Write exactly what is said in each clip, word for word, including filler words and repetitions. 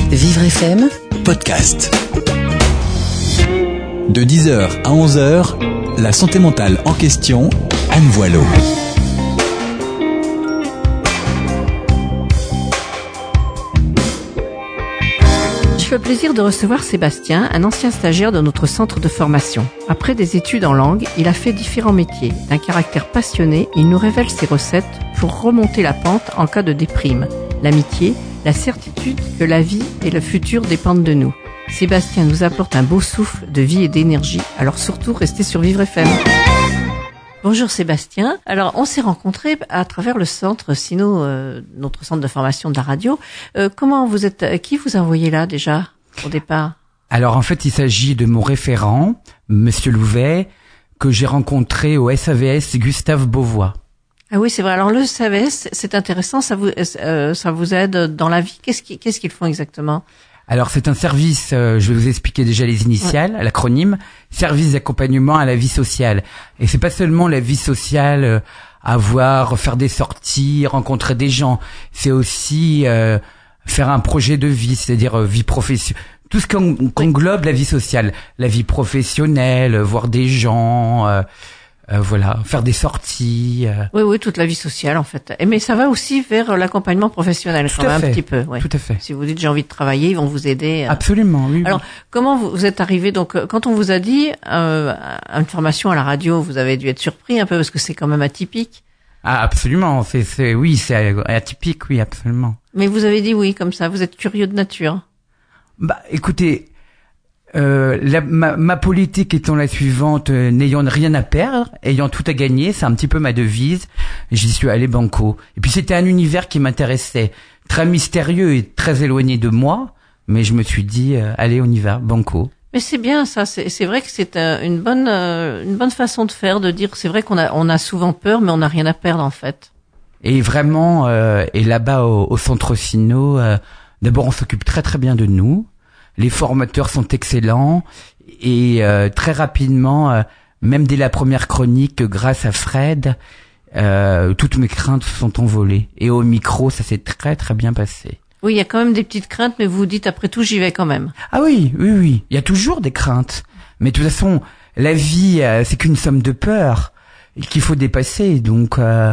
Vivre F M podcast. De dix heures à onze heures, la santé mentale en question, Anne Voileau. J'ai le plaisir de recevoir Sébastien, un ancien stagiaire de notre centre de formation. Après des études en langue, il a fait différents métiers. D'un caractère passionné, il nous révèle ses recettes pour remonter la pente en cas de déprime. L'amitié, la certitude que la vie et le futur dépendent de nous. Sébastien nous apporte un beau souffle de vie et d'énergie, alors surtout restez sur Vivre F M. Bonjour Sébastien. Alors on s'est rencontrés à travers le centre Sino, euh, notre centre de formation de la radio. Euh, comment vous êtes, qui vous a envoyé là déjà au départ? Alors en fait il s'agit de mon référent, Monsieur Louvet, que j'ai rencontré au S A V S Gustave Beauvois. Ah oui c'est vrai. Alors le S A V S c'est intéressant, ça vous euh, ça vous aide dans la vie. Qu'est-ce qu'ils qu'est-ce qu'ils font exactement? Alors c'est un service, euh, je vais vous expliquer déjà les initiales, ouais. L'acronyme, service d'accompagnement à la vie sociale. Et c'est pas seulement la vie sociale, euh, avoir, faire des sorties, rencontrer des gens. C'est aussi euh, faire un projet de vie, c'est-à-dire euh, vie professionnelle. Tout ce qu'on qu'englobe la vie sociale, la vie professionnelle, euh, voir des gens, euh, euh, voilà, faire des sorties. Euh. Oui, oui, toute la vie sociale en fait. Et mais ça va aussi vers l'accompagnement professionnel tout quand même fait. un petit peu. Ouais. Tout à fait. Si vous dites j'ai envie de travailler, ils vont vous aider. Euh. Absolument, oui. Alors, oui. comment vous, vous êtes arrivé? Donc, quand on vous a dit euh, une formation à la radio, vous avez dû être surpris un peu parce que c'est quand même atypique. Ah, absolument. C'est, c'est, oui, c'est atypique, oui, absolument. Mais vous avez dit oui comme ça. Vous êtes curieux de nature. Bah, écoutez. Euh, la, ma, ma politique étant la suivante, euh, n'ayant rien à perdre, ayant tout à gagner, c'est un petit peu ma devise. J'y suis allé banco. Et puis c'était un univers qui m'intéressait, très mystérieux et très éloigné de moi, mais je me suis dit, euh, allez, on y va, banco. Mais c'est bien ça. C'est, c'est vrai que c'est euh, une bonne, euh, une bonne façon de faire, de dire. C'est vrai qu'on a, on a souvent peur, mais on n'a rien à perdre en fait. Et vraiment, euh, et là-bas au, au centre Sino, euh, d'abord on s'occupe très très bien de nous. Les formateurs sont excellents et euh, très rapidement, euh, même dès la première chronique, grâce à Fred, euh, toutes mes craintes sont envolées. Et au micro, ça s'est très très bien passé. Oui, il y a quand même des petites craintes, mais vous vous dites après tout, j'y vais quand même. Ah oui, oui, oui. Il y a toujours des craintes. Mais de toute façon, la vie, euh, c'est qu'une somme de peurs qu'il faut dépasser. Donc... Euh,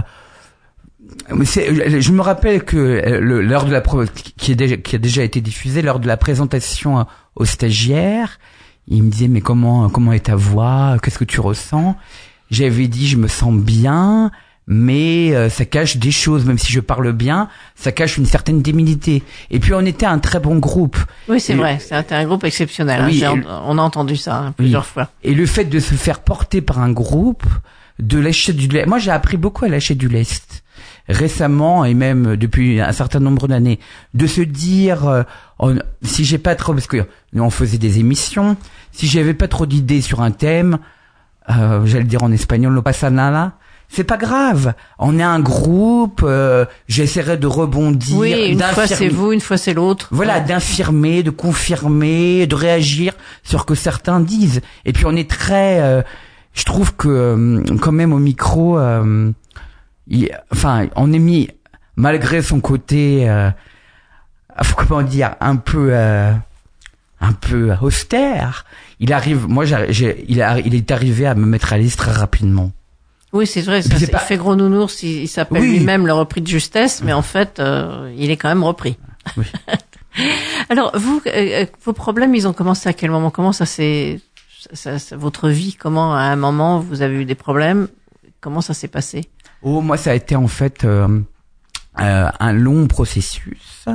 C'est, je me rappelle que le, lors de la qui, est déjà, qui a déjà été diffusée lors de la présentation aux stagiaires, il me disait mais comment comment est ta voix, qu'est-ce que tu ressens? J'avais dit je me sens bien, mais euh, ça cache des choses, même si je parle bien, ça cache une certaine timidité. Et puis on était un très bon groupe. Oui c'est et, vrai, c'était un groupe exceptionnel. Oui, hein. le, on a entendu ça hein, plusieurs oui. fois. Et le fait de se faire porter par un groupe, de lâcher du lait. Moi j'ai appris beaucoup à lâcher du lest. Récemment et même depuis un certain nombre d'années, de se dire euh, on, si j'ai pas trop, parce que nous on faisait des émissions, si j'avais pas trop d'idées sur un thème, euh, j'allais dire en espagnol, no pasa nada, c'est pas grave. On est un groupe, euh, j'essaierai de rebondir. Oui, une fois c'est vous, une fois c'est l'autre. Voilà, ouais. D'infirmer, de confirmer, de réagir sur ce que certains disent. Et puis on est très, euh, je trouve que euh, quand même au micro. Euh, Il, enfin, on est mis, malgré son côté, euh, comment dire, un peu, euh, un peu austère. Il arrive, moi, j'ai, j'ai, il, a, il est arrivé à me mettre à l'aise très rapidement. Oui, c'est vrai. Ça, c'est pas... Il fait gros nounours. Il, il s'appelle oui. lui-même le repris de justesse, mais en fait, euh, il est quand même repris. Oui. Alors, vous, euh, vos problèmes, ils ont commencé à quel moment? Comment ça s'est, ça, ça, votre vie, comment à un moment vous avez eu des problèmes? Comment ça s'est passé? Oh, moi, ça a été en fait euh, euh, un long processus,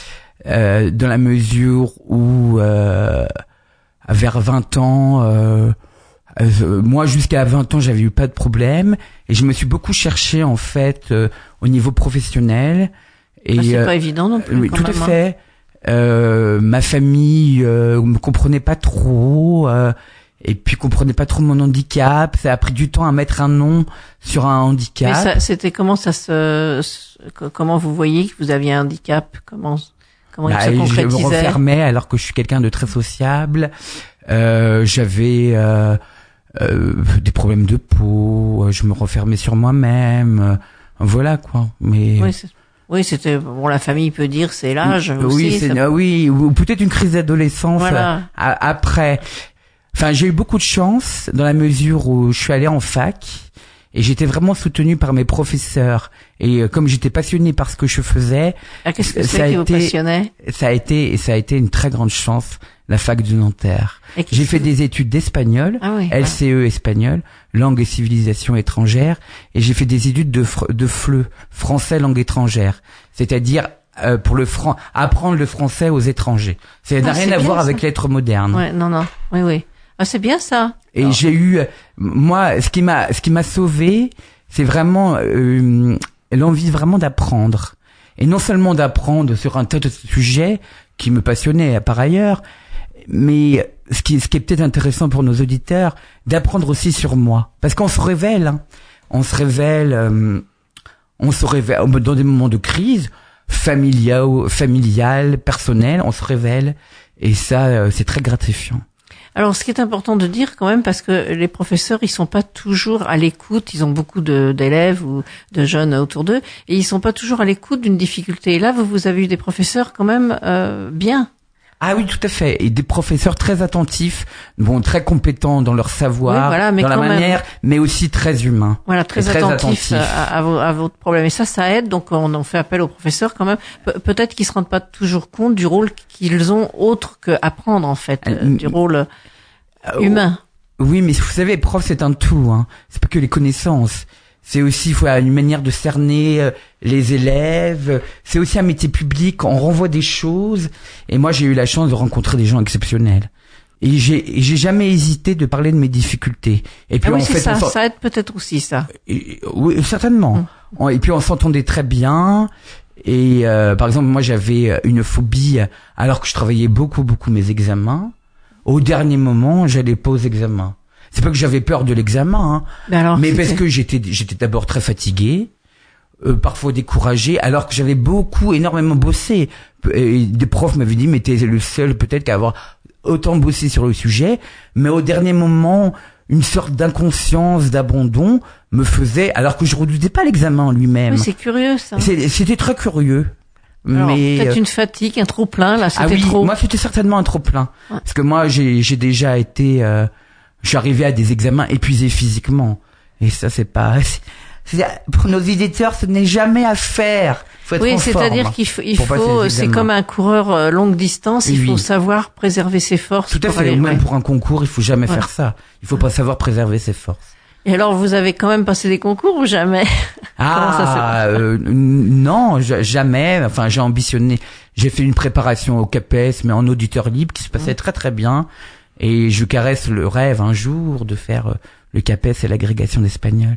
euh, dans la mesure où, euh, vers vingt ans, euh, euh, moi, jusqu'à vingt ans, j'avais eu pas de problème, et je me suis beaucoup cherché en fait euh, au niveau professionnel. Et ah, c'est euh, pas évident non plus. Oui, quand tout même, à fait. Euh, ma famille euh, me comprenait pas trop. Euh, Et puis comprenait pas trop mon handicap. Ça a pris du temps à mettre un nom sur un handicap. Mais ça, c'était comment ça se, comment vous voyez que vous aviez un handicap? Comment, comment bah, il se concrétisait? Je me refermais alors que je suis quelqu'un de très sociable. Euh, j'avais euh, euh, des problèmes de peau. Je me refermais sur moi-même. Voilà quoi. Mais oui, c'est... Oui, c'était bon. La famille peut dire c'est l'âge. Oui, aussi, c'est ça... oui, ou peut-être une crise d'adolescence voilà. euh, après. Enfin, j'ai eu beaucoup de chance dans la mesure où je suis allé en fac et j'étais vraiment soutenu par mes professeurs. Et euh, comme j'étais passionné par ce que je faisais, ah, qu'est-ce que ça c'est a qui vous été, passionnait? Ça a été, ça a été une très grande chance. La fac de Nanterre. J'ai fait des études d'espagnol, ah oui, L C E espagnol, langue et civilisation étrangère, et j'ai fait des études de fr- de F L E, français langue étrangère, c'est-à-dire euh, pour le fran- apprendre le français aux étrangers. Ça n'a ah, rien à voir ça. avec lettres modernes. Ouais, non, non, oui, oui. Ah, c'est bien ça. Et Alors... j'ai eu, moi, ce qui m'a, ce qui m'a sauvé, c'est vraiment euh, l'envie vraiment d'apprendre, et non seulement d'apprendre sur un tas de sujets qui me passionnaient par ailleurs. Mais ce qui, ce qui est peut-être intéressant pour nos auditeurs, d'apprendre aussi sur moi, parce qu'on se révèle, hein. on se révèle, euh, on se révèle dans des moments de crise familiale, familiale, personnelle, on se révèle, et ça, euh, c'est très gratifiant. Alors, ce qui est important de dire quand même, parce que les professeurs, ils sont pas toujours à l'écoute. Ils ont beaucoup de, d'élèves ou de jeunes autour d'eux, et ils sont pas toujours à l'écoute d'une difficulté. Et là, vous, vous avez eu des professeurs quand même euh, bien. Ah oui, tout à fait. Et des professeurs très attentifs, bon, très compétents dans leur savoir, oui, voilà, mais dans la manière, même. mais aussi très humains. Voilà, très, très attentifs, attentifs. À, à, vos, à votre problème. Et ça, ça aide. Donc, on en fait appel aux professeurs quand même. Pe- peut-être qu'ils se rendent pas toujours compte du rôle qu'ils ont autre que apprendre, en fait, euh, du rôle euh, humain. Oui, mais vous savez, prof, c'est un tout, hein. C'est pas que les connaissances. C'est aussi, il faut une manière de cerner euh, les élèves. C'est aussi un métier public. On renvoie des choses. Et moi, j'ai eu la chance de rencontrer des gens exceptionnels. Et j'ai, et j'ai jamais hésité de parler de mes difficultés. Et puis ah oui, en c'est fait, ça. on Ça aide peut-être aussi, ça. Et, oui, certainement. Hum. On, et puis on s'entendait très bien. Et euh, par exemple, moi, j'avais une phobie alors que je travaillais beaucoup, beaucoup mes examens. Au dernier moment, j'allais pas aux examens. C'est pas que j'avais peur de l'examen, hein, mais, alors, mais parce que j'étais j'étais d'abord très fatigué, euh, parfois découragé, alors que j'avais beaucoup, énormément bossé. Et des profs m'avaient dit, mais t'es le seul peut-être qu'à avoir autant bossé sur le sujet. Mais au dernier moment, une sorte d'inconscience, d'abandon me faisait, alors que je redoutais pas l'examen en lui-même. Oui, c'est curieux ça. C'est, c'était très curieux. Alors, mais peut-être une fatigue, un trop plein là, c'était ah oui, trop. Moi, c'était certainement un trop plein, ouais. Parce que moi, j'ai j'ai déjà été euh, je suis arrivé à des examens épuisés physiquement. Et ça, c'est pas... C'est, c'est, pour nos éditeurs, ce n'est jamais à faire. Faut être oui, en c'est-à-dire forme qu'il faut... Il faut c'est comme un coureur euh, longue distance, il oui. faut savoir préserver ses forces. Tout à fait. Aller, même ouais. pour un concours, il faut jamais ouais. faire ça. Il faut pas savoir préserver ses forces. Et alors, vous avez quand même passé des concours ou jamais? Ah, ça euh, non, jamais. Enfin, j'ai ambitionné. J'ai fait une préparation au C A P E S, mais en auditeur libre, qui se passait mmh. très très bien. Et je caresse le rêve un jour de faire le C A P E S et l'agrégation d'espagnol.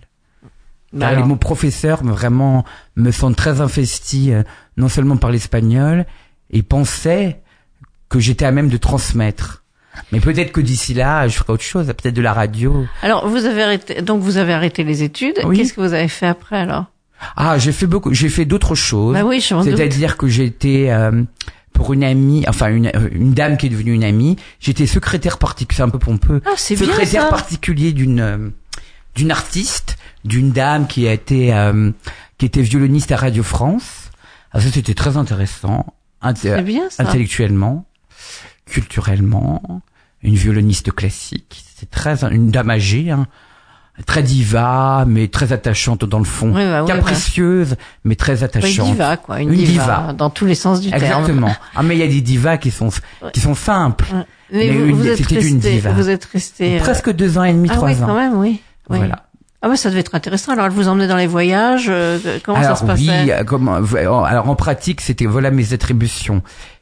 Bah Car les mots professeurs me vraiment me sentent très investi, euh, non seulement par l'espagnol, et pensaient que j'étais à même de transmettre. Mais peut-être que d'ici là, je ferai autre chose, peut-être de la radio. Alors, vous avez arrêté, donc vous avez arrêté les études. Oui. Qu'est-ce que vous avez fait après alors? Ah, j'ai fait beaucoup, j'ai fait d'autres choses. Bah oui, je m'en doute. C'est-à-dire que j'ai été euh, pour une amie, enfin une une dame qui est devenue une amie. J'étais secrétaire particulier, c'est un peu pompeux. Ah, c'est secrétaire bien, ça. particulier d'une euh, d'une artiste, d'une dame qui a été euh, qui était violoniste à Radio France. Alors ça, c'était très intéressant, int- c'est bien, ça. intellectuellement. Culturellement, une violoniste classique, c'est très une dame âgée, hein, très diva, mais très attachante dans le fond, oui, bah, oui, capricieuse, bah. mais très attachante. Une diva, quoi, une, une diva, diva, dans tous les sens du Exactement. terme. Exactement. Ah, mais il y a des divas qui sont qui sont simples. Ouais. Mais, mais vous, une, vous êtes c'était resté, une diva. Vous êtes resté presque deux ans et demi, ah, trois oui, ans. Quand même, oui. oui. Voilà. Ah ouais, ça devait être intéressant. Alors, elle vous emmenait dans les voyages. Euh, comment alors, ça se passait? Oui, comment, alors en pratique, c'était voilà mes attributions.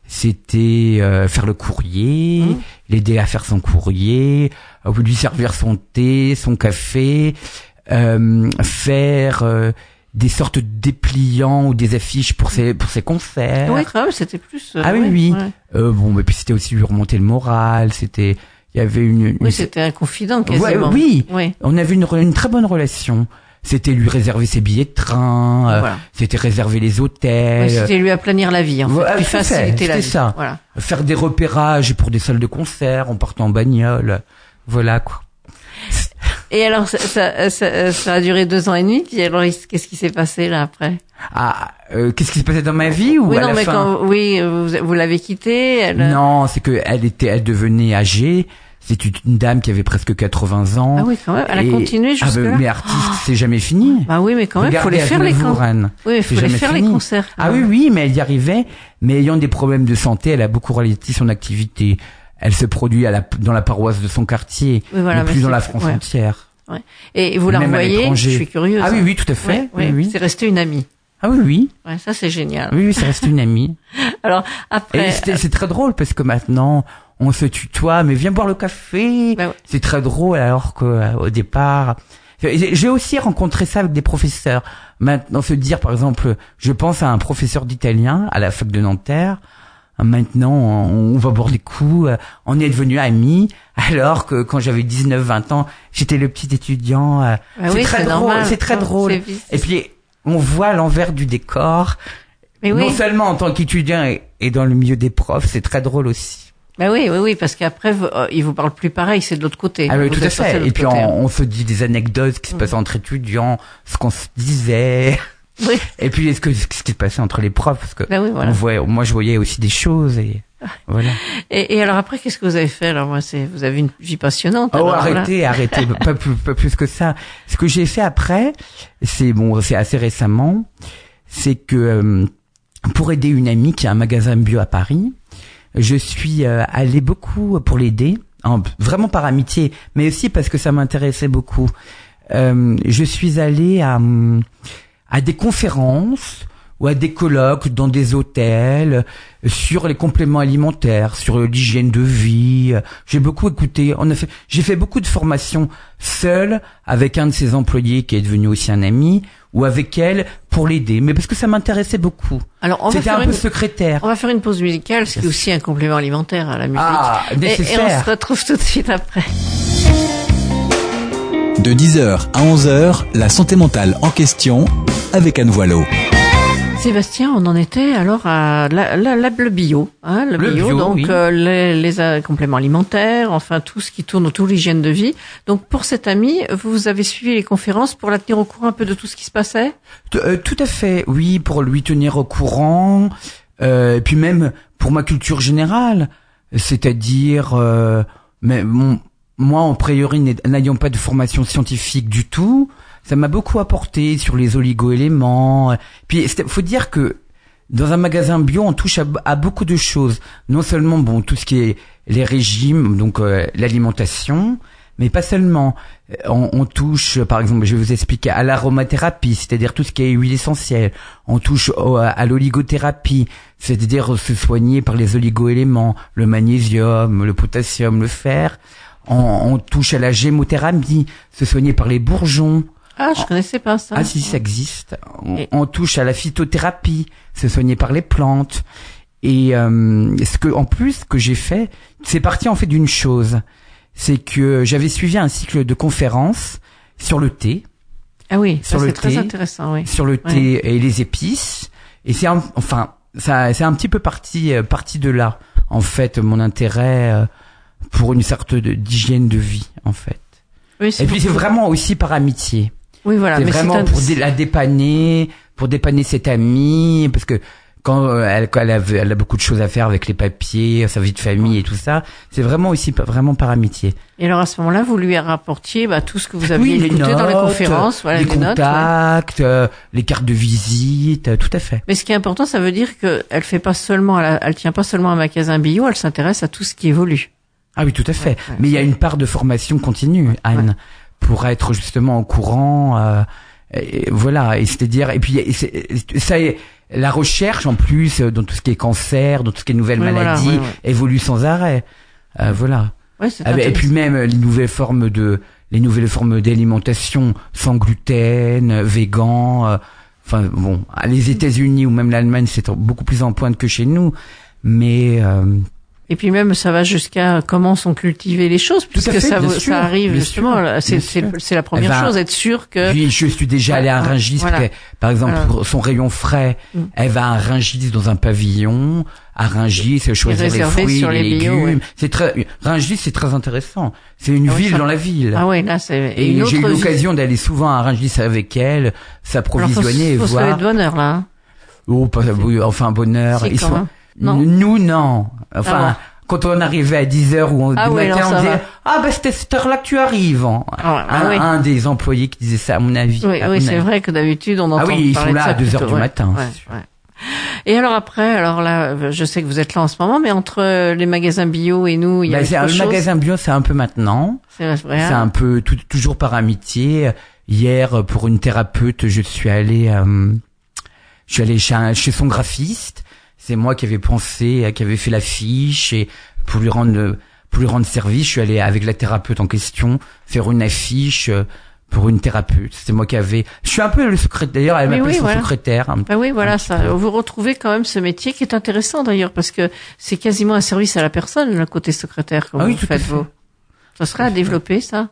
C'était euh, faire le courrier, mmh. l'aider à faire son courrier, euh, lui servir son thé, son café, euh, faire euh, des sortes de dépliants ou des affiches pour ses pour ses concerts. Oui, quand même, c'était plus. Euh, ah oui, ouais, oui. Ouais. Euh, bon, mais puis c'était aussi lui remonter le moral. C'était, il y avait une. une... Oui, c'était un confident quasiment. Ouais, oui. oui. On avait une une très bonne relation. C'était lui réserver ses billets de train, euh, voilà. C'était réserver les hôtels. Oui, c'était lui aplanir la vie, en fait. Voilà, lui faciliter la vie. C'était ça. Voilà. Faire des repérages pour des salles de concert, on partait en bagnole. Voilà, quoi. Et alors, ça, ça, ça, ça a duré deux ans et demi. Puis alors, qu'est-ce qui s'est passé là après? Ah, euh, qu'est-ce qui se passait dans ma vie ou oui, à non, la mais fin? quand, oui, vous, vous l'avez quittée. Elle... Non, c'est que elle était, elle devenait âgée. C'est une dame qui avait presque quatre-vingts ans. Ah oui, quand même. Elle a et... continué jusque là. Ah, mais artiste, oh. c'est jamais fini. Bah oui, mais quand même, il faut les faire les concerts. Oui, il faut les faire fini. les concerts. Ah oui, oui, mais elle y arrivait. Mais ayant des problèmes de santé, elle a beaucoup ralenti son activité. Elle se produit à la, dans la paroisse de son quartier, oui, voilà, mais plus mais dans la France ouais. entière. Ouais. Et vous la revoyez? Je suis curieuse. Ah oui, oui, tout à fait. Ouais, oui, oui. C'est resté une amie. Ah oui, oui. Ouais, ça c'est génial. Oui, oui, c'est resté une amie. Alors après, et c'est, c'est très drôle parce que maintenant on se tutoie, mais viens boire le café. Ben ouais. C'est très drôle alors que euh, au départ, j'ai aussi rencontré ça avec des professeurs. Maintenant, se dire par exemple, je pense à un professeur d'italien à la fac de Nanterre. Maintenant, on va boire des coups, on est devenus amis, alors que quand j'avais dix-neuf vingt ans, j'étais le petit étudiant. Ah c'est oui, très c'est drôle, normal. c'est très drôle. C'est... Et puis, on voit l'envers du décor. Mais oui. Non seulement en tant qu'étudiant et, et dans le milieu des profs, c'est très drôle aussi. Ben oui, oui, oui, parce qu'après, euh, ils vous parlent plus pareil, c'est de l'autre côté. Ah oui, vous tout à fait. Et puis, côté, on, on se dit des anecdotes qui se mmh. passaient entre étudiants, ce qu'on se disait. Oui. Et puis, ce que ce qui se passait entre les profs, parce que ben oui, voilà. on voyait, moi, je voyais aussi des choses et voilà. Et, et alors après, qu'est-ce que vous avez fait? Alors moi, c'est vous avez une vie passionnante. Oh, alors, arrêtez, voilà. arrêtez, pas plus, pas plus que ça. Ce que j'ai fait après, c'est bon, c'est assez récemment, c'est que euh, pour aider une amie qui a un magasin bio à Paris, je suis euh, allée beaucoup pour l'aider, en, vraiment par amitié, mais aussi parce que ça m'intéressait beaucoup. Euh, je suis allée à à des conférences ou à des colloques dans des hôtels sur les compléments alimentaires, sur l'hygiène de vie. J'ai beaucoup écouté. On a fait, j'ai fait beaucoup de formations seule avec un de ses employés qui est devenu aussi un ami ou avec elle pour l'aider, mais parce que ça m'intéressait beaucoup. Alors on C'était va faire un une... peu secrétaire. On va faire une pause musicale, ce qui est aussi un complément alimentaire à la musique. Ah, nécessaire. Et, et on se retrouve tout de suite après. De dix heures à onze heures, la santé mentale en question avec Anne Voileau. Sébastien, on en était alors à la, la, la, le bio, hein, le, le bio, bio, donc oui. euh, les, les euh, compléments alimentaires, enfin tout ce qui tourne autour de l'hygiène de vie. Donc pour cette amie, vous avez suivi les conférences pour la tenir au courant un peu de tout ce qui se passait? euh, Tout à fait, oui, pour lui tenir au courant, euh, et puis même pour ma culture générale, c'est-à-dire, euh, mais mon, moi en priori n'ayant pas de formation scientifique du tout, ça m'a beaucoup apporté sur les oligo-éléments. Puis, faut dire que dans un magasin bio, on touche à, à beaucoup de choses. Non seulement, bon, tout ce qui est les régimes, donc euh, l'alimentation, mais pas seulement. On, on touche, par exemple, je vais vous expliquer, à l'aromathérapie, c'est-à-dire tout ce qui est huile essentielle. On touche au, à, à l'oligothérapie, c'est-à-dire se soigner par les oligo-éléments, le magnésium, le potassium, le fer. On, on touche à la gémothérapie, se soigner par les bourgeons. Ah, je connaissais pas ça. Ah si, ça existe. On, et... on touche à la phytothérapie, se soigner par les plantes. Et euh, ce que, en plus, ce que j'ai fait, c'est parti en fait d'une chose, c'est que j'avais suivi un cycle de conférences sur le thé. Ah oui, sur ça, le c'est thé, très intéressant, oui. Sur le ouais. thé et les épices. Et c'est un, enfin, ça, c'est un petit peu parti, euh, parti de là, en fait, mon intérêt euh, pour une sorte de, d'hygiène de vie, en fait. Oui, c'est et puis beaucoup. C'est vraiment aussi par amitié. Oui, voilà. C'est mais vraiment c'est un... pour dé- la dépanner, pour dépanner cette amie, parce que quand euh, elle, quand elle, a, elle a beaucoup de choses à faire avec les papiers, sa vie de famille et tout ça, c'est vraiment aussi vraiment par amitié. Et alors à ce moment-là, vous lui rapportiez bah, tout ce que vous aviez oui, écouté notes, dans les conférences, voilà, les, les contacts, notes, ouais. euh, les cartes de visite, euh, tout à fait. Mais ce qui est important, ça veut dire que elle fait pas seulement, elle, elle tient pas seulement à un magasin bio, elle s'intéresse à tout ce qui évolue. Ah oui, tout à fait. Ouais, ouais, Mais il y a une part de formation continue, Anne, ouais. pour être justement au courant. Euh, Et voilà, et c'est-à-dire, et puis c'est, ça, la recherche en plus dans tout ce qui est cancer, dans tout ce qui est nouvelles oui, maladies, voilà, oui, oui. évolue sans arrêt. Euh, voilà. Ouais, c'est ah, et puis même les nouvelles formes de, les nouvelles formes d'alimentation sans gluten, végan. Euh, enfin bon, les États-Unis ou même l'Allemagne, c'est beaucoup plus en pointe que chez nous, mais. Euh, Et puis même, ça va jusqu'à comment sont cultivées les choses, puisque fait, ça, bien ça sûr, arrive bien justement. sûr, là, c'est, bien c'est, sûr. c'est la première Eh ben, chose, être sûr que. Puis je suis déjà allé à un Rungis, Voilà. parce que, par exemple, Voilà. pour son rayon frais, Mm. elle va à un Rungis dans un pavillon, à Rungis, elle choisit les réservé fruits, sur les les bio, légumes. ouais. C'est très, Rungis, c'est très intéressant. C'est une Ah oui, ville ça- dans la ville. Ah ouais, là c'est Et une j'ai eu autre vie. l'occasion d'aller souvent à Rungis avec elle, Alors, s'approvisionner et faut, faut se lever voir. de bonne heure là. Hein. Oh, pas, oui, enfin, bonheur. Si, Ils quand sont, même. Non. nous, non. Enfin, Ah bon. quand on arrivait à dix heures ou Ah du oui, matin, non, on ça disait, va. ah, ben, c'était cette heure-là que tu arrives. hein. Ah, ah un, oui. un des employés qui disait ça, à mon avis. Oui, à oui, mon c'est avis. vrai que d'habitude on entend Ah oui, ils parler sont de là ça à deux heures plutôt, du ouais. matin. Ouais, ouais. Et alors après, alors là, je sais que vous êtes là en ce moment, mais entre les magasins bio et nous, il y a Bah, c'est, autre le chose. magasin bio, c'est un peu maintenant. C'est vrai. C'est un peu tout- toujours par amitié. Hier, pour une thérapeute, je suis allé, euh, je suis allé chez, un- chez son graphiste. C'est moi qui avais pensé, qui avait fait l'affiche et pour lui rendre, pour lui rendre service, je suis allé avec la thérapeute en question faire une affiche euh, pour une thérapeute. C'est moi qui avais. Je suis un peu le secrétaire. D'ailleurs, elle Mais m'appelle oui, son voilà. secrétaire. un- Bah oui, voilà, un ça. petit peu. Vous retrouvez quand même ce métier qui est intéressant d'ailleurs parce que c'est quasiment un service à la personne, le côté secrétaire que Ah oui, vous tout à faites fait. vous. Ça serait à développer ça.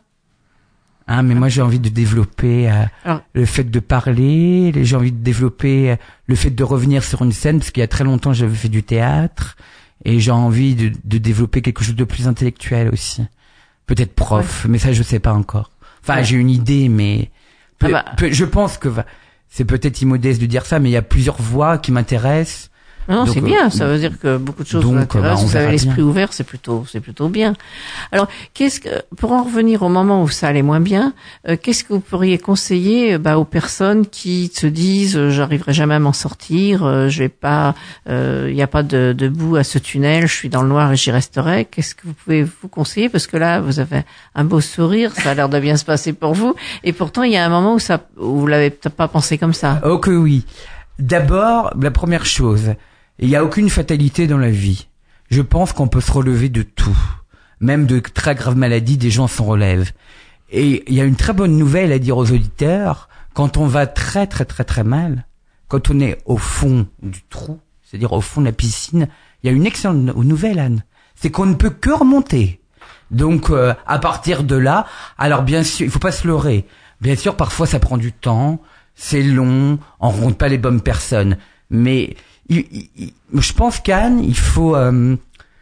Ah, mais moi j'ai envie de développer euh, Alors- le fait de parler, j'ai envie de développer euh, le fait de revenir sur une scène parce qu'il y a très longtemps j'avais fait du théâtre et j'ai envie de, de développer quelque chose de plus intellectuel aussi. Peut-être prof, mais ça je sais pas encore. Enfin, Ouais. j'ai une idée, mais peu- Ah bah. peu- je pense que va- c'est peut-être immodeste de dire ça, mais il y a plusieurs voix qui m'intéressent. Non, Donc, c'est euh, bien. Ça veut dire que beaucoup de choses donc, vous bah, intéressent. on vous avez verra l'esprit bien. ouvert, c'est plutôt, c'est plutôt bien. Alors, qu'est-ce que, pour en revenir au moment où ça allait moins bien, euh, qu'est-ce que vous pourriez conseiller, euh, bah, aux personnes qui se disent, euh, j'arriverai jamais à m'en sortir, euh, je vais pas, il n'y a pas de, de bout à ce tunnel, je suis dans le noir et j'y resterai. Qu'est-ce que vous pouvez vous conseiller parce que là, vous avez un beau sourire, ça a l'air de bien se passer pour vous, et pourtant il y a un moment où ça, où vous l'avez peut-être pas pensé comme ça. Oh que oui. D'abord, la première chose, il n'y a aucune fatalité dans la vie. Je pense qu'on peut se relever de tout. Même de très graves maladies, des gens s'en relèvent. Et il y a une très bonne nouvelle à dire aux auditeurs. Quand on va très très très très mal, quand on est au fond du trou, c'est-à-dire au fond de la piscine, il y a une excellente nouvelle, Anne. C'est qu'on ne peut que remonter. Donc, euh, à partir de là, alors bien sûr, il faut pas se leurrer. Bien sûr, parfois ça prend du temps, c'est long, on rencontre pas les bonnes personnes. Mais il, il, il, je pense qu'Anne, il faut euh,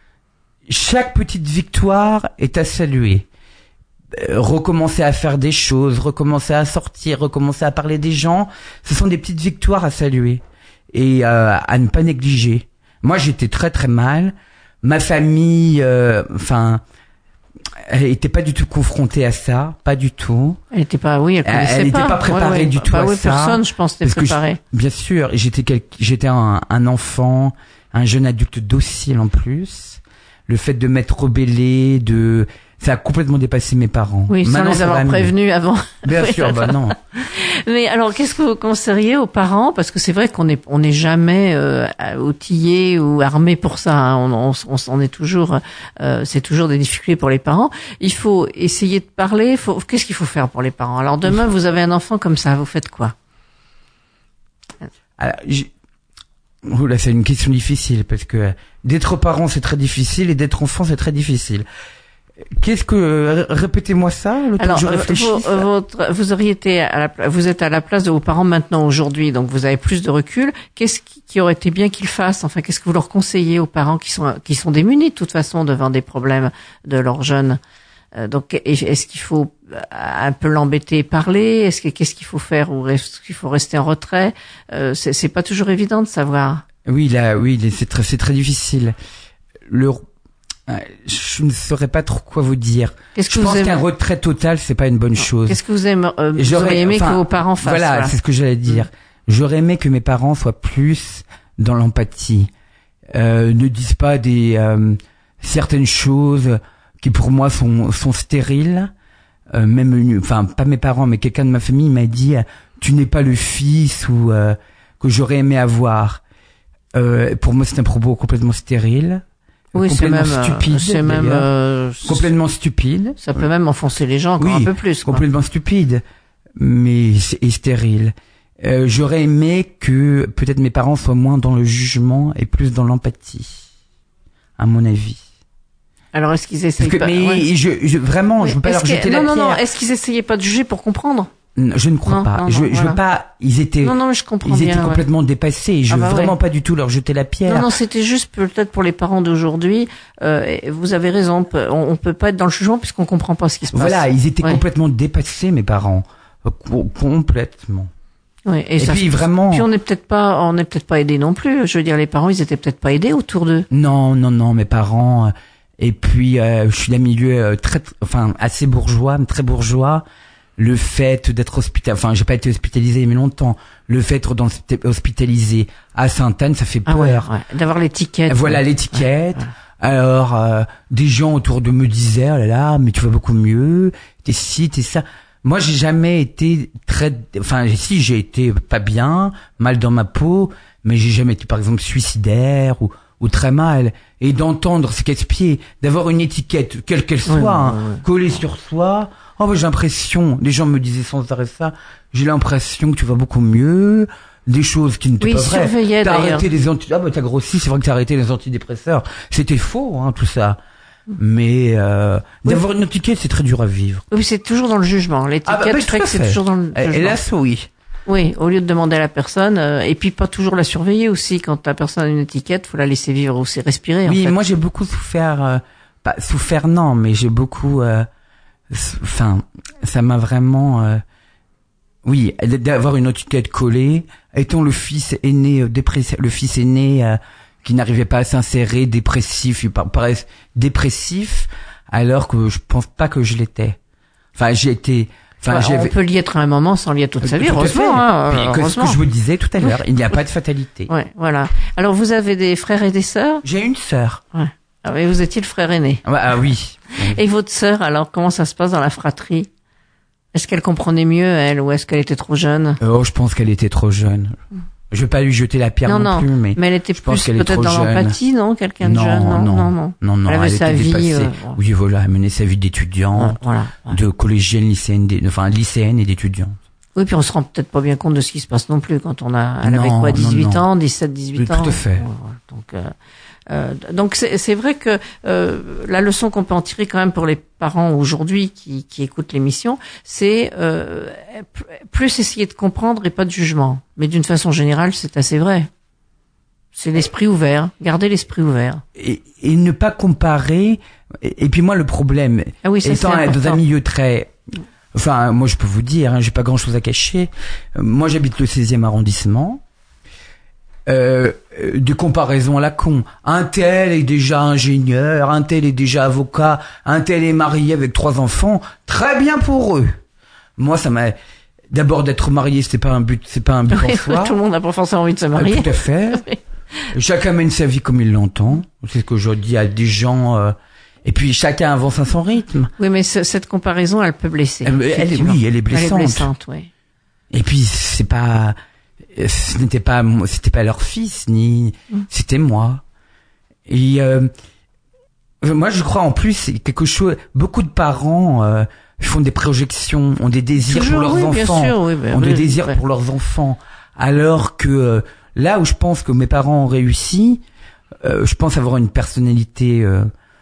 chaque petite victoire est à saluer. Euh, recommencer à faire des choses, recommencer à sortir, recommencer à parler des gens, ce sont des petites victoires à saluer et euh, à ne pas négliger. Moi, j'étais très très mal. Ma famille, euh, enfin, elle était pas du tout confrontée à ça, pas du tout. Elle était pas, oui, elle Elle- connaissait elle était pas. pas préparée Ouais, ouais. du tout bah à oui, ça. personne, je pense, n'était Parce que je- préparé. Bien sûr, j'étais quel- j'étais un, un enfant, un jeune adulte docile en plus. Le fait de m'être rebellé, de ça a complètement dépassé mes parents. Oui, sans Maintenant, les ça avoir va mieux. prévenus avant. Bien Oui, sûr, bah non. Mais alors, qu'est-ce que vous conseilleriez aux parents? Parce que c'est vrai qu'on est, on n'est jamais euh, outillé ou armé pour ça. Hein. On, on, on, on est toujours, euh, c'est toujours des difficultés pour les parents. Il faut essayer de parler. Faut, qu'est-ce qu'il faut faire pour les parents? Alors demain, vous avez un enfant comme ça, vous faites quoi? Alors, j'ai- oh là, c'est une question difficile parce que d'être parent c'est très difficile et d'être enfant c'est très difficile. Qu'est-ce que répétez-moi ça le temps Alors, que je euh, réfléchisse. vous, euh, votre, vous auriez été à la, pla- vous êtes à la place de vos parents maintenant aujourd'hui, donc vous avez plus de recul. Qu'est-ce qui, qui aurait été bien qu'ils fassent? Enfin, qu'est-ce que vous leur conseillez aux parents qui sont qui sont démunis de toute façon devant des problèmes de leurs jeunes? Euh, donc, est-ce qu'il faut un peu l'embêter et parler? Est-ce que qu'est-ce qu'il faut faire ou est-ce qu'il faut rester en retrait? euh, c'est, c'est pas toujours évident de savoir. Oui, là, oui, c'est très, c'est très difficile. Le, je ne saurais pas trop quoi vous dire. Qu'est-ce que je vous pense aimez- qu'un retrait total, c'est pas une bonne chose. Qu'est-ce que vous aimez, euh, vous J'aurais- auriez aimé enfin, que vos parents fassent? Voilà, voilà. c'est ce que j'allais dire. J'aurais aimé que mes parents soient plus dans l'empathie, euh, ne disent pas des euh, certaines choses qui pour moi sont sont stériles. Euh, même, une- enfin pas mes parents, mais quelqu'un de ma famille m'a dit tu n'es pas le fils ou euh, que j'aurais aimé avoir. Euh, pour moi, c'est un propos complètement stérile, Oui, c'est complètement même, euh, stupide, c'est même, d'ailleurs. euh, complètement stupide. ça peut même enfoncer les gens encore Oui, un peu plus. Quoi. complètement stupide, mais c'est- et stérile. Euh, j'aurais aimé que peut-être mes parents soient moins dans le jugement et plus dans l'empathie, à mon avis. Alors, est-ce qu'ils essayaient Parce que, pas mais ouais. je, je, vraiment, Mais je veux pas est-ce leur que- jeter Non, la non, pierre. non. Est-ce qu'ils essayaient pas de juger pour comprendre? Non, je ne crois Non, pas. non, je, non, je voilà. veux pas. Ils étaient. Non, non, mais je comprends Ils bien. étaient ouais. complètement dépassés. Je Ah veux bah vraiment ouais. pas du tout leur jeter la pierre. Non, non, c'était juste peut-être pour les parents d'aujourd'hui. Euh, et vous avez raison. On peut, on, on peut pas être dans le jugement puisqu'on comprend pas ce qui se passe. Voilà, ils étaient Ouais. complètement dépassés, mes parents. Euh, co- complètement. Ouais, et Et ça, puis vraiment. Puis on n'est peut-être pas, on n'est peut-être pas aidés non plus. Je veux dire, les parents, ils étaient peut-être pas aidés autour d'eux. Non, non, non, mes parents. euh, Et puis, euh, je suis d'un milieu euh, très, enfin, assez bourgeois, mais très bourgeois. Le fait d'être hospitalisé, enfin, j'ai pas été hospitalisé mais longtemps. Le fait d'être dans- hospitalisé à Sainte-Anne, ça fait Ah peur. ouais, ouais. D'avoir l'étiquette. Voilà ouais. l'étiquette. Ouais, ouais. Alors, euh, des gens autour de me disaient, oh là là, mais tu vas beaucoup mieux, t'es ci, t'es ça. Moi, j'ai jamais été très, enfin, si, j'ai été pas bien, mal dans ma peau, mais j'ai jamais été, par exemple, suicidaire ou, ou très mal. Et d'entendre ces casse-pieds, d'avoir une étiquette, quelle qu'elle soit, Ouais, ouais, hein, ouais. collée sur soi. Oh, bah, j'ai l'impression, les gens me disaient sans arrêt ça, j'ai l'impression que tu vas beaucoup mieux, des choses qui n'étaient Oui, pas ils vraies. surveillaient, T'as d'ailleurs. arrêté les anti, ah, bah, t'as grossi, c'est vrai que t'as arrêté les antidépresseurs. C'était faux, hein, tout ça. Mais, euh, Oui. d'avoir une étiquette, c'est très dur à vivre. Oui, c'est toujours dans le jugement. L'étiquette Ah bah, bah, fait tout à que c'est fait. toujours dans le jugement. Hélas, oui. Oui, au lieu de demander à la personne, euh, et puis pas toujours la surveiller aussi. Quand la personne a une étiquette, faut la laisser vivre aussi, respirer. Oui, en fait. moi j'ai beaucoup souffert, euh, pas souffert non, mais j'ai beaucoup, euh, enfin, ça m'a vraiment, euh, oui, d'avoir une étiquette collée. Étant le fils aîné, euh, dépressif, le fils aîné euh, qui n'arrivait pas à s'insérer, dépressif, il par- paraît dépressif, alors que je pense pas que je l'étais. Enfin, j'ai été. Enfin, Ouais, on j'avais- peut l'y être à un moment sans l'y être toute sa vie, Tout à fait. heureusement. Hein, Puis, que ce heureusement. que je vous disais tout à l'heure, il n'y a pas de fatalité. Ouais, voilà. Alors vous avez des frères et des sœurs. J'ai une sœur. Ouais. Ah, mais vous étiez le frère aîné. Ah, ah oui. Et votre sœur, alors comment ça se passe dans la fratrie? Est-ce qu'elle comprenait mieux elle, ou est-ce qu'elle était trop jeune? Oh, je pense qu'elle était trop jeune. Je vais pas lui jeter la pierre Non, non, non. plus, mais Mais elle était je pense plus qu'elle est peut-être trop dans jeune. l'empathie, non? Quelqu'un de non, jeune, non, non, non, non. non, non, Elle avait sa était vie, dépassée. euh, Oui, voilà, elle menait sa vie d'étudiante, Ouais, voilà. Ouais. de collégienne, lycéenne, d'é- enfin lycéenne et d'étudiante. Oui, puis on se rend peut-être pas bien compte de ce qui se passe non plus quand on a, elle Non, avait quoi, non, dix-huit non. ans, dix-sept, dix-huit Tout ans. à fait. Ouais, ouais. Donc, euh, euh, donc c'est, c'est vrai que euh, la leçon qu'on peut en tirer quand même pour les parents aujourd'hui qui, qui écoutent l'émission, c'est euh, plus essayer de comprendre et pas de jugement. Mais d'une façon générale, c'est assez vrai. C'est l'esprit ouvert, garder l'esprit ouvert. Et, et ne pas comparer. Et, et puis moi, le problème, Ah oui, ça, étant c'est dans important. un milieu très, enfin, moi je peux vous dire, hein, j'ai pas grand-chose à cacher. Euh, Moi, j'habite le seizième arrondissement. Euh, euh, des comparaisons à la con. Un tel est déjà ingénieur, un tel est déjà avocat, un tel est marié avec trois enfants. Très bien pour eux. Moi, ça m'a. D'abord d'être marié, c'est pas un but, c'est pas un but Oui, en soi. tout le monde n'a pas forcément envie de se Euh, marier. Tout à fait. Oui. Chacun mène sa vie comme il l'entend. C'est ce que je dis à des gens. euh, et puis chacun avance à son rythme. Oui, mais ce- cette comparaison, elle peut blesser. Elle- elle est- effectivement. oui, elle est blessante. Elle est blessante, oui. Et puis c'est pas, euh, ce n'était pas, moi- c'était pas leur fils ni, Mm. c'était moi. Et euh, moi je crois en plus c'est quelque chose. Beaucoup de parents euh, font des projections, ont des désirs Toujours, pour leurs oui, bien enfants, sûr, oui, ben, ont des oui, désirs ouais. pour leurs enfants. Alors que euh, là où je pense que mes parents ont réussi, euh, je pense avoir une personnalité euh,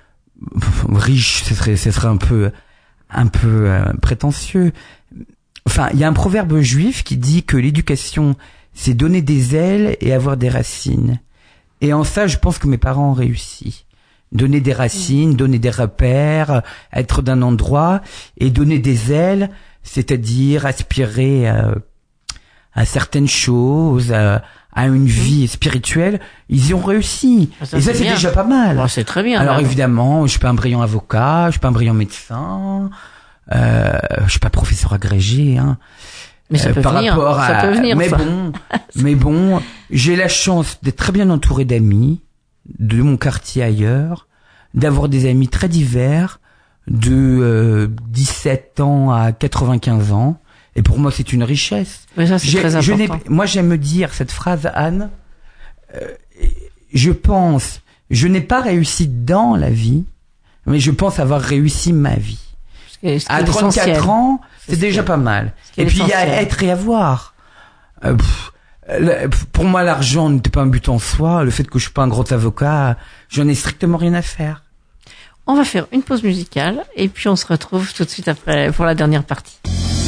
riche. Ce serait, ce serait un peu, un peu euh, prétentieux. Enfin, il y a un proverbe juif qui dit que l'éducation, c'est donner des ailes et avoir des racines. Et en ça, je pense que mes parents ont réussi. Donner des racines, donner des repères, être d'un endroit, et donner des ailes, c'est-à-dire aspirer à, à certaines choses, à, à une vie spirituelle. Ils y ont réussi. Ah, ça, et ça, c'est c'est bien. déjà pas mal. Bon, c'est très bien. Alors là. évidemment, je suis pas un brillant avocat, je suis pas un brillant médecin, euh, je suis pas professeur agrégé, hein. mais ça euh, peut par venir. rapport à, ça peut venir, mais ça. bon, mais bon, j'ai la chance d'être très bien entouré d'amis, de mon quartier ailleurs, d'avoir des amis très divers, de euh, dix-sept ans à quatre-vingt-quinze ans, et pour moi c'est une richesse. Mais ça, c'est J'ai- très je n'ai- important. moi, j'aime me dire cette phrase, Anne. euh, je pense, je n'ai pas réussi dans la vie, mais je pense avoir réussi ma vie. Ce qui est- ce qui À est essentiel. trente-quatre ans, C'est c'est ce déjà qui est- pas mal. qui est Et puis il y a essentiel. être et avoir. Euh, pff, le- pour moi, l'argent n'était pas un but en soi. Le fait que je suis pas un gros avocat, j'en ai strictement rien à faire. On va faire une pause musicale et puis on se retrouve tout de suite après pour la dernière partie.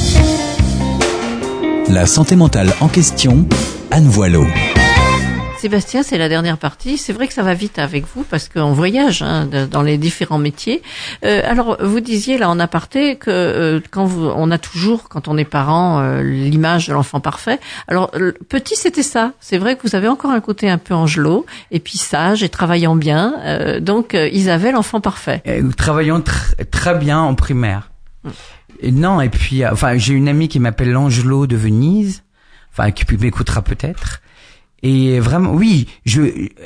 La santé mentale en question, Anne Voileau. Sébastien, c'est la dernière partie. C'est vrai que ça va vite avec vous parce qu'on voyage hein, de, dans les différents métiers. Euh, alors, vous disiez là en aparté que euh, quand vous, on a toujours, quand on est parent, euh, l'image de l'enfant parfait. Alors, le petit, c'était ça. C'est vrai que vous avez encore un côté un peu angelot et puis sage et travaillant bien. Euh, donc, euh, ils avaient l'enfant parfait. Euh, travaillant tr- très bien en primaire. Hum. Et non, et puis, euh, enfin, j'ai une amie qui m'appelle l'Angelot de Venise, enfin, qui m'écoutera peut-être. Et vraiment, oui, je,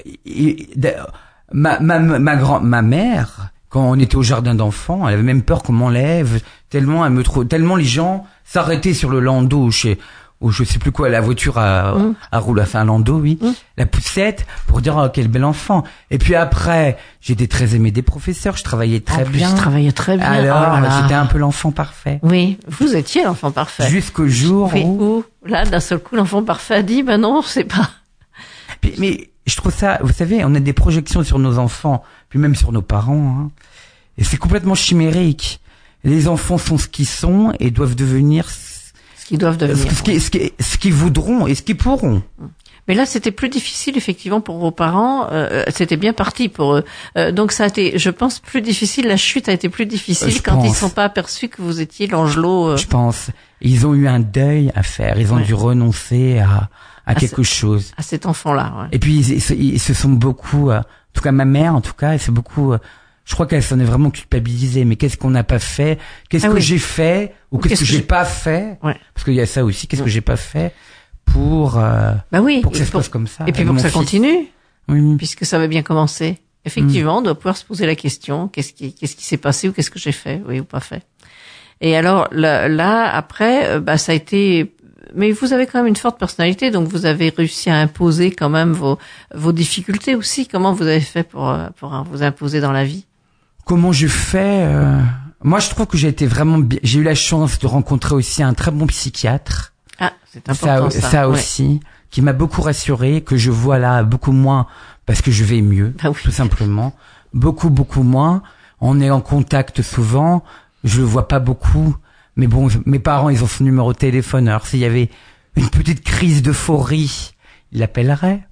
et, et, ma, ma, ma grand, ma mère, quand on était au jardin d'enfants, elle avait même peur qu'on m'enlève, tellement elle me trouve, tellement les gens s'arrêtaient sur le landau chez, ou je sais plus quoi, la voiture à, mmh. à rouler, enfin, un landau, oui, mmh. la poussette, pour dire, oh, quel bel enfant. Et puis après, j'étais très aimé des professeurs, je travaillais très en plus, bien. Je travaillais très bien. Alors, oh là j'étais un peu l'enfant parfait. Oui, vous étiez l'enfant parfait. Jusqu'au jour oui, où... où, là, d'un seul coup, l'enfant parfait a dit, ben non, c'est pas... Puis, mais je trouve ça, vous savez, on a des projections sur nos enfants, puis même sur nos parents, hein, et c'est complètement chimérique. Les enfants sont ce qu'ils sont et doivent devenir ce qu'ils doivent devenir, ce, ce, ouais. ce, qui, ce qu'ils voudront et ce qu'ils pourront. Mais là, c'était plus difficile effectivement pour vos parents. Euh, c'était bien parti pour eux. Euh, donc ça a été, je pense, plus difficile. La chute a été plus difficile je quand pense. ils ne sont pas aperçus que vous étiez l'angelot. Euh... Je pense. Ils ont eu un deuil à faire. Ils ont ouais. dû renoncer à à, à quelque ce, chose. À cet enfant-là. Ouais. Et puis ils, ils, ils se sont beaucoup, euh, en tout cas ma mère, en tout cas, elle s'est beaucoup. Euh, je crois qu'elle s'en est vraiment culpabilisée. Mais qu'est-ce qu'on n'a pas fait? Qu'est-ce ah que oui. j'ai fait ou, ou qu'est-ce, qu'est-ce que, que j'ai pas fait? Ouais. Parce qu'il y a ça aussi. Qu'est-ce ouais. que j'ai pas fait pour euh, bah oui, pour que ça pour, se passe comme ça? Et puis pour que ça fils. continue, oui. puisque ça va bien commencer. Effectivement, mmh. on doit pouvoir se poser la question qu'est-ce qui qu'est-ce qui s'est passé ou qu'est-ce que j'ai fait, oui ou pas fait. Et alors là, là après, bah ça a été. Mais vous avez quand même une forte personnalité, donc vous avez réussi à imposer quand même vos vos difficultés aussi. Comment vous avez fait pour pour vous imposer dans la vie? Comment je fais euh... Moi, je trouve que j'ai été vraiment. Bi... J'ai eu la chance de rencontrer aussi un très bon psychiatre. Ah, c'est important ça. Ça, ça ouais. aussi, qui m'a beaucoup rassuré, que je vois là beaucoup moins parce que je vais mieux, bah oui. tout simplement. Beaucoup, beaucoup moins. On est en contact souvent. Je le vois pas beaucoup. Mais bon, mes parents, ils ont son numéro de téléphone. Alors, s'il y avait une petite crise d'euphorie, ils l'appelleraient.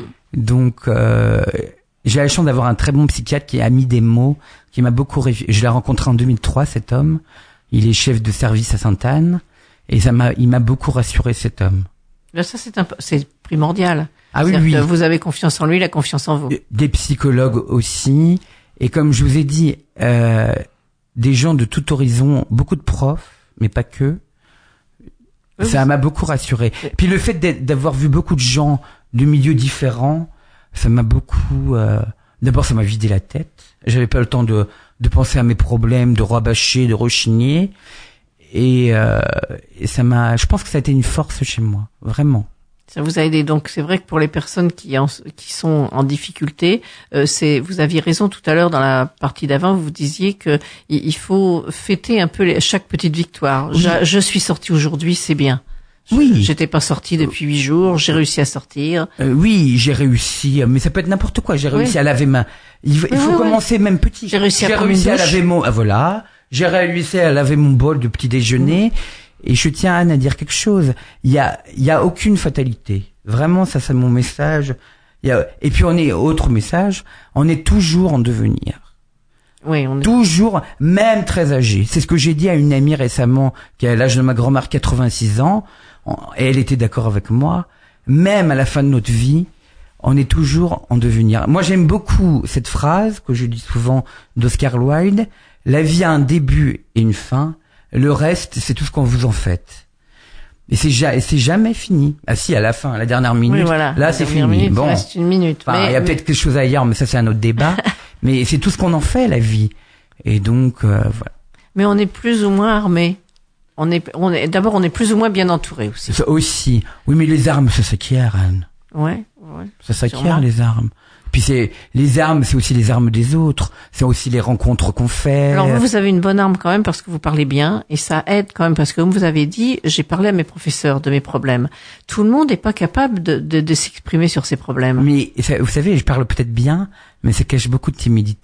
Donc, euh, j'ai la chance d'avoir un très bon psychiatre qui a mis des mots, qui m'a beaucoup... Réf... Je l'ai rencontré en deux mille trois, cet homme. Il est chef de service à Sainte-Anne. Et ça m'a, il m'a beaucoup rassuré, cet homme. Là, ça, c'est un, c'est primordial. Ah oui, oui. Que vous avez confiance en lui, il a confiance en vous. Des psychologues aussi. Et comme je vous ai dit, euh, des gens de tout horizon, beaucoup de profs, mais pas que. Oui, ça oui. m'a beaucoup rassuré. Oui. Puis le fait d'avoir vu beaucoup de gens de milieux différents, ça m'a beaucoup... Euh, d'abord, ça m'a vidé la tête. J'avais pas le temps de, de penser à mes problèmes, de rabâcher, de rechigner. Et, euh, et ça m'a... Je pense que ça a été une force chez moi, vraiment. Ça vous a aidé. Donc c'est vrai que pour les personnes qui en, qui sont en difficulté, euh, c'est vous aviez raison tout à l'heure dans la partie d'avant, vous disiez que il, il faut fêter un peu les, chaque petite victoire. Oui. Je, je suis sortie aujourd'hui, c'est bien. Je, oui. J'étais pas sortie depuis huit jours, j'ai réussi à sortir. Euh, oui, j'ai réussi, mais ça peut être n'importe quoi. J'ai réussi oui. à laver ma. Il, il faut oui, commencer oui. même petit. J'ai réussi à, j'ai réussi à laver mon. Ah, voilà. J'ai réussi à laver mon bol de petit déjeuner. Mmh. Et je tiens Anne à dire quelque chose. Il y a, il y a aucune fatalité. Vraiment, ça c'est mon message. Il y a, et puis on est autre message. On est toujours en devenir. Oui, on est toujours, même très âgé. C'est ce que j'ai dit à une amie récemment qui a l'âge de ma grand-mère, quatre-vingt-six ans, et elle était d'accord avec moi. Même à la fin de notre vie, on est toujours en devenir. Moi, j'aime beaucoup cette phrase que je dis souvent d'Oscar Wilde. La vie a un début et une fin. Le reste, c'est tout ce qu'on vous en fait. Et c'est, ja- et c'est jamais fini. Ah si, à la fin, à la dernière minute. Oui, voilà. Là, c'est fini. Minute, bon. Il reste une minute. Enfin, mais, il y a mais... peut-être quelque chose ailleurs, mais ça, c'est un autre débat. Mais c'est tout ce qu'on en fait, la vie. Et donc, euh, voilà. Mais on est plus ou moins armé. On est, on est, d'abord, on est plus ou moins bien entouré aussi. Ça aussi. Oui, mais les armes, ça s'acquiert, Anne. Ouais, ouais. Ça s'acquiert, les armes. Puis c'est les armes, c'est aussi les armes des autres. C'est aussi les rencontres qu'on fait. Alors vous, vous avez une bonne arme quand même parce que vous parlez bien et ça aide quand même parce que comme vous avez dit, j'ai parlé à mes professeurs de mes problèmes. Tout le monde n'est pas capable de, de, de s'exprimer sur ses problèmes. Mais ça, vous savez, je parle peut-être bien, mais ça cache beaucoup de timidité.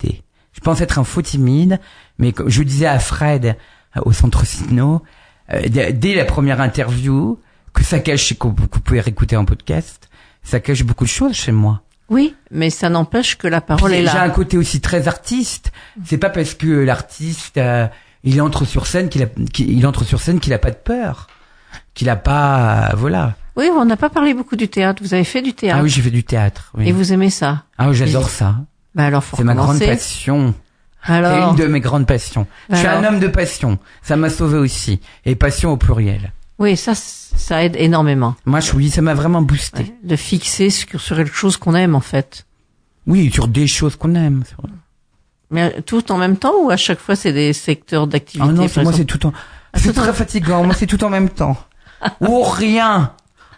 Je pense être un faux timide, mais comme je disais à Fred euh, au centre Sino, euh, d- dès la première interview, que ça cache, que vous pouvez réécouter en podcast, ça cache beaucoup de choses chez moi. Oui, mais ça n'empêche que la parole Puis, est là. J'ai un côté aussi très artiste. C'est pas parce que l'artiste euh, il entre sur scène qu'il a qu'il il entre sur scène qu'il a pas de peur, qu'il a pas euh, voilà. Oui, on n'a pas parlé beaucoup du théâtre. Vous avez fait du théâtre. Ah oui, j'ai fait du théâtre. Oui. Et vous aimez ça? Ah oui, j'adore Et- ça. Bah alors, faut C'est ma grande recommencer. passion. C'est Alors, une de mes grandes passions. Je suis Alors. un homme de passion. Ça m'a sauvé aussi. Et passion au pluriel. oui, ça, ça aide énormément. Moi, je, oui, ça m'a vraiment boosté. Ouais, de fixer sur, sur quelque chose qu'on aime, en fait. Oui, sur des choses qu'on aime. Sur- Mais tout en même temps ou à chaque fois c'est des secteurs d'activité? Ah non, par c'est, moi, exemple c'est tout en, Ah, c'est tout en- très fatigant. Moi, c'est tout en même temps. Ou rien.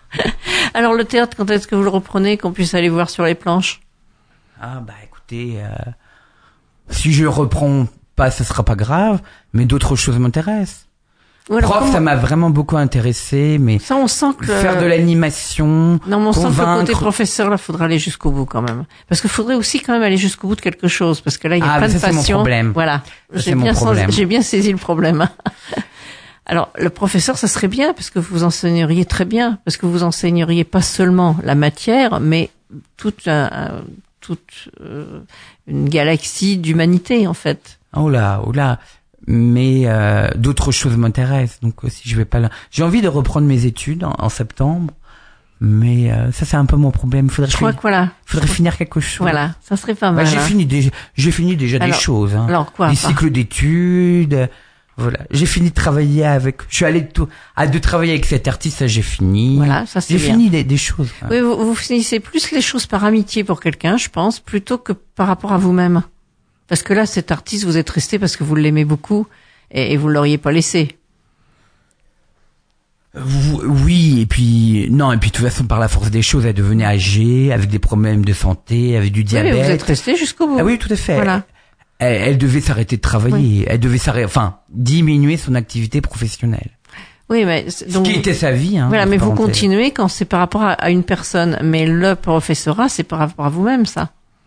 Alors le théâtre, quand est-ce que vous le reprenez, qu'on puisse aller voir sur les planches? Ah, bah, écoutez, euh, si je le reprends pas, ça sera pas grave, mais d'autres choses m'intéressent. Ou alors, Prof, comment- ça m'a vraiment beaucoup intéressé, mais Ça, on sent que... faire de l'animation, Non, mais on sent que le côté convaincre. professeur, là, faudra aller jusqu'au bout quand même. Parce qu'il faudrait aussi quand même aller jusqu'au bout de quelque chose, parce que là, il y a Ah, plein mais de ça, c'est mon passions. problème. Voilà. Ça, J'ai c'est mon bien, sens- problème. j'ai bien saisi le problème. Alors, le professeur, ça serait bien, parce que vous enseigneriez très bien, parce que vous enseigneriez pas seulement la matière, mais toute, un, un- toute euh, une galaxie d'humanité, en fait. Oh là, oh là. Mais euh, d'autres choses m'intéressent, donc aussi je vais pas là. J'ai envie de reprendre mes études en, en septembre, mais euh, ça c'est un peu mon problème. Faudrait, Je crois finir, que voilà. faudrait finir quelque chose. Voilà, ça serait pas Bah, mal. j'ai hein. fini déjà, j'ai fini déjà Alors- des choses. Hein. Alors quoi? Des par- cycles d'études. Voilà, j'ai fini de travailler avec. Je suis allé de tout, à de travailler avec cet artiste, ça j'ai fini. Voilà, ça c'est J'ai bien. fini des, des choses. hein. Oui, vous, vous finissez plus les choses par amitié pour quelqu'un, je pense, plutôt que par rapport à vous-même. Parce que là, cet artiste, vous êtes resté parce que vous l'aimez beaucoup et, et vous l'auriez pas laissé. Vous- Oui, et puis non, et puis de toute façon par la force des choses, elle devenait âgée, avec des problèmes de santé, avec du Oui, diabète. mais vous êtes resté jusqu'au bout. Ah oui, tout à fait. Voilà. Elle, elle devait s'arrêter de travailler. Elle devait s'arrêter, enfin, diminuer son activité professionnelle. Oui, mais c'est- Ce donc qui était sa vie. Hein, voilà, entre mais vous parenthèses. continuez quand c'est par rapport à, à une personne. Mais le professorat, c'est par rapport à vous-même, ça.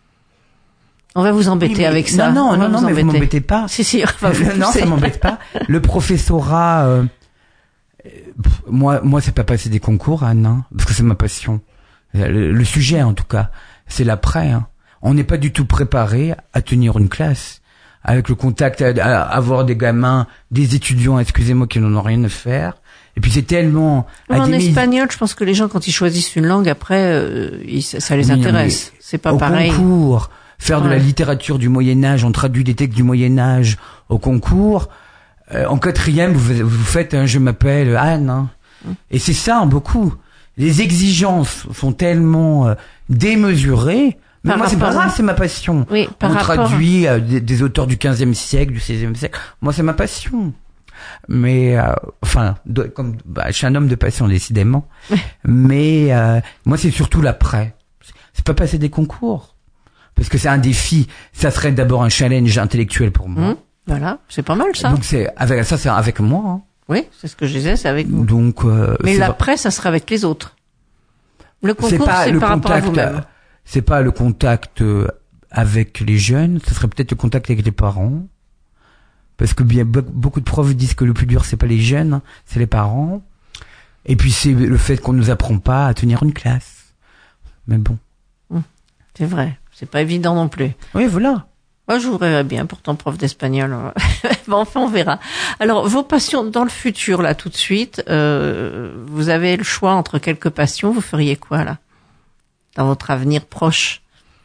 On va vous embêter Oui, mais- avec ça. Non, On non, va non, vous mais vous embêter. m'embêtez pas. Si, si, on va vous non, pousser. ça m'embête pas. Le professorat, euh, euh, pff, moi, moi, c'est pas passer des concours, Anne, hein, parce que c'est ma passion. Le, le sujet, en tout cas, c'est l'après. Hein. On n'est pas du tout préparé à tenir une classe avec le contact, à, à avoir des gamins, des étudiants, excusez-moi, qui n'en ont rien à faire. Et puis c'est tellement. à En des mis- espagnol, je pense que les gens, quand ils choisissent une langue, après, euh, ils- ça, ça les Oui, non, intéresse. C'est pas au pareil. concours, faire de la Ouais. littérature du Moyen Âge, on traduit des textes du Moyen Âge au concours. Euh, en quatrième, vous, vous faites un je m'appelle Anne. Hein. Mmh. Et c'est ça, hein, beaucoup. Les exigences sont tellement euh, démesurées. Mais Par moi, c'est pas rapport- grave, c'est ma passion. Oui, par on rapport. traduit euh, des, des auteurs du quinzième siècle, du seizième siècle. Moi, c'est ma passion. Mais, euh, enfin, de- comme bah, je suis un homme de passion, décidément. Mais euh, moi, c'est surtout l'après. C'est pas passer des concours. Parce que c'est un défi. Ça serait d'abord un challenge intellectuel pour moi. Hum, voilà, c'est pas mal ça. Donc, c'est avec ça, c'est avec moi. Hein. Oui, c'est ce que je disais, c'est avec vous. Donc, euh, Mais c'est l'après, ça sera avec les autres. Le pas- c'est concours, pas c'est le par rapport à contact. vous-même. C'est pas le contact euh, avec les jeunes. Ce serait peut-être le contact avec les parents. Parce que bien be- beaucoup de profs disent que le plus dur c'est pas les jeunes, hein, c'est les parents. Et puis c'est le fait qu'on nous apprend pas à tenir une classe. Mais bon. C'est vrai, c'est pas évident non plus. Oui, voilà. Moi, je vous verrais bien, pourtant prof d'espagnol. Bon, enfin, on verra. Alors, vos passions dans le futur, là, tout de suite, euh, vous avez le choix entre quelques passions, vous feriez quoi, là? Dans votre avenir proche?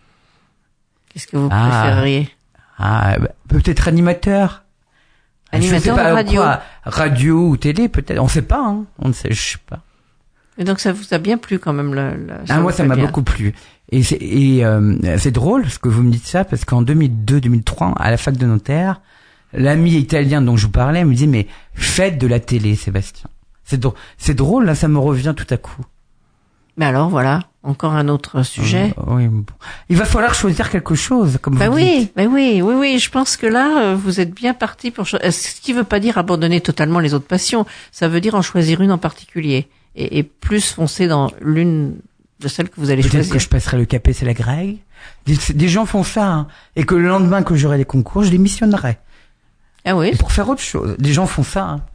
Qu'est-ce que vous Ah. préféreriez? Ah, bah, peut-être animateur. Animateur Je sais pas, de radio. quoi, radio ou télé, peut-être. On sait pas, hein. On ne sait, je sais pas. Et donc, ça vous a bien plu, quand même, le, le Ah, moi, vous ça fait m'a bien. beaucoup plu. Et c'est, et, euh, c'est drôle, parce que vous me dites ça, parce qu'en deux mille deux deux mille trois, à la fac de Nanterre, l'ami italien dont je vous parlais me dit, mais faites de la télé, Sébastien. C'est drôle, c'est drôle, là, ça me revient tout à coup. Mais alors, voilà, encore un autre sujet. Euh, oui, bon. Il va falloir choisir quelque chose, comme Ben vous oui, dites. ben oui, oui, oui. Je pense que là, euh, vous êtes bien parti pour. cho- euh, Ce qui veut pas dire abandonner totalement les autres passions. Ça veut dire en choisir une en particulier et, et plus foncer dans l'une de celles que vous allez Peut-être choisir. que je passerai le capé, c'est la Grègue. Des, des gens font ça, hein, et que le lendemain que j'aurai les concours, je démissionnerai. Ah oui. Et pour faire autre chose. Des gens font ça. Hein.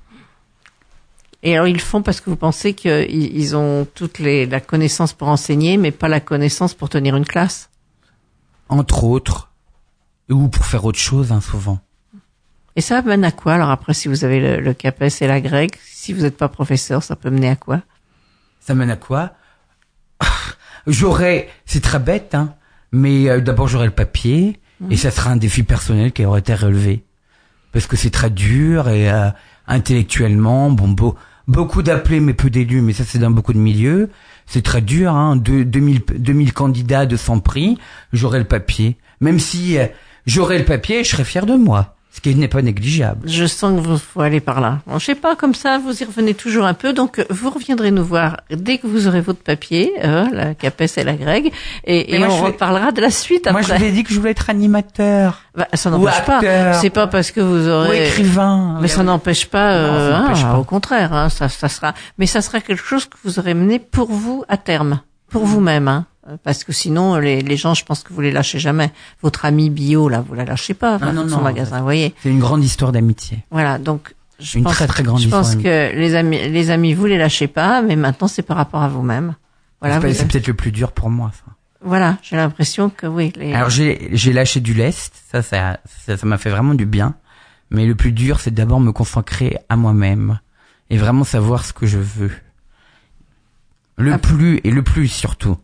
Et alors ils le font parce que vous pensez qu'ils ils ont toute les, la connaissance pour enseigner, mais pas la connaissance pour tenir une classe. Entre autres. Ou pour faire autre chose, hein, souvent. Et ça mène à quoi? Alors après, si vous avez le, le CAPES et la grecque, si vous n'êtes pas professeur, ça peut mener à quoi? Ça mène à quoi? J'aurais, c'est très bête, hein, mais euh, d'abord j'aurais le papier, mmh. et ça sera un défi personnel qui aurait été relevé. Parce que c'est très dur et euh, intellectuellement, bon, beau, beaucoup d'appelés mais peu d'élus, mais ça c'est dans beaucoup de milieux. C'est très dur, hein, deux, deux mille, deux mille candidats, deux cents prix, j'aurais le papier. Même si euh, j'aurais le papier, je serais fier de moi. Ce qui n'est pas négligeable. Je sens que vous faut aller par là. Bon, je sais pas, comme ça, vous y revenez toujours un peu. Donc, vous reviendrez nous voir dès que vous aurez votre papier, euh, la CAPES et la grecque, et, et on vais... reparlera de la suite après. Moi, je vous ai dit que je voulais être animateur. Bah, ça n'empêche pas. C'est pas parce que vous aurez... Ou écrivain. Mais ça n'empêche pas. Euh, non, ça n'empêche hein, pas. Au contraire, hein, ça, ça sera. Mais ça sera quelque chose que vous aurez mené pour vous à terme, pour mmh. vous-même, hein. Parce que sinon, les, les gens, je pense que vous les lâchez jamais. Votre ami bio, là, vous la lâchez pas, ah, non, son non, magasin, vous voyez. C'est une grande histoire d'amitié. Voilà, donc, je une pense, très, très grande je histoire pense que les amis, les amis, vous les lâchez pas, mais maintenant, c'est par rapport à vous-même. Voilà. C'est, vous c'est avez... peut-être le plus dur pour moi, ça. Voilà, j'ai l'impression que oui. Les... Alors, j'ai, j'ai lâché du lest, ça, ça, ça, ça m'a fait vraiment du bien. Mais le plus dur, c'est d'abord me consacrer à moi-même. Et vraiment savoir ce que je veux. Le ah. plus, et le plus surtout.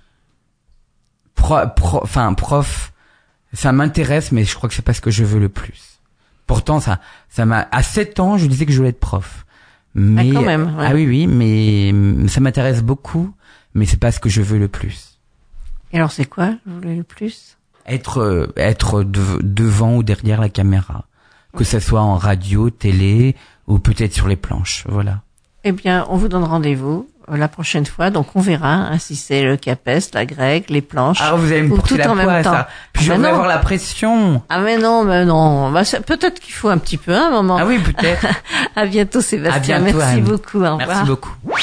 Pro, pro, enfin, prof, ça m'intéresse, mais je crois que c'est pas ce que je veux le plus. Pourtant, ça, ça m'a, à sept ans, je disais que je voulais être prof. Mais, ah, quand même, ouais. ah oui, oui, mais ça m'intéresse beaucoup, mais c'est pas ce que je veux le plus. Et alors, c'est quoi, vous voulez le plus? Être, être de, devant ou derrière la caméra. Que ça soit en radio, télé, ou peut-être sur les planches, voilà. Eh bien, on vous donne rendez-vous la prochaine fois, donc on verra hein, si c'est le CAPES, la grecque, les planches. Ah, vous allez me porter la poisse, ça. Puis ah, je vais avoir la pression. Ah mais non, mais non. Bah, peut-être qu'il faut un petit peu un moment. Ah oui, peut-être. À bientôt, Sébastien. À bientôt, Merci Anne. beaucoup. Au revoir. Merci beaucoup.